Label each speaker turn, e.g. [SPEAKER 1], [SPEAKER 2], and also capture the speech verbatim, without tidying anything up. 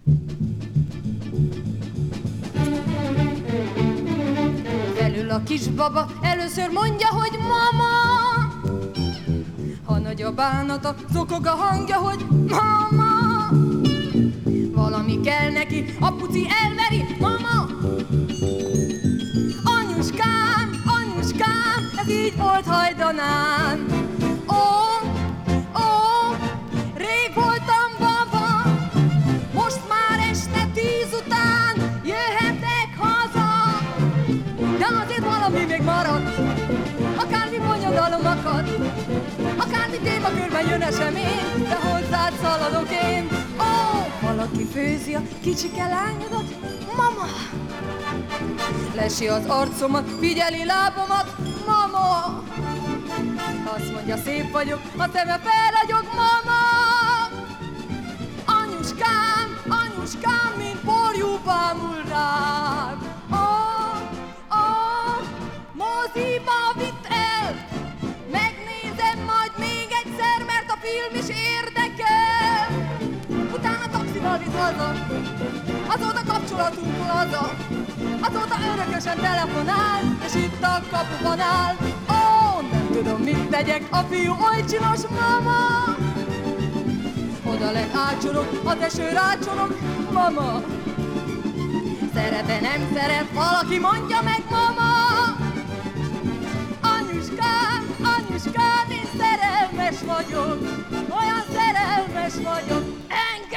[SPEAKER 1] Felül a kisbaba először mondja, hogy mama. Ha nagy a bánata, zokog a hangja, hogy mama. Valami kell neki, apuci elveri, mama. Anyuskám, anyuskám, ez így volt hajdanán. Ó, ó, rég voltam baba, most már este tíz után jöhetek haza. De azért valami még maradt, akármi bonyodalom akad, akármi témakörben jön esemény, de hozzád szaladok én. Ó, valaki főzi a kicsike lányodat, mama. Lesi az arcomat, figyeli lábamat, mama. Azt mondja, szép vagyok, a szeme felragyog, mama. Anyuskám, anyuskám, mint porjú bámul rád. Ó, ó, moziba vitt el, megnézem majd még egyszer, mert a film is érdekel. Utána taxival vitt haza, azóta kapcsolatunk laza, azóta örökösen telefonál, és itt a kapuban áll. Ó, nem tudom, mit tegyek, a fiú oly csinos, mama. Oda lett ácsorog, az eső rácsorog, mama. Szeret-e, nem szeret, valaki mondja meg, mama. Anyuskám, anyuskám, én szerelmes vagyok, olyan szerelmes vagyok, engem.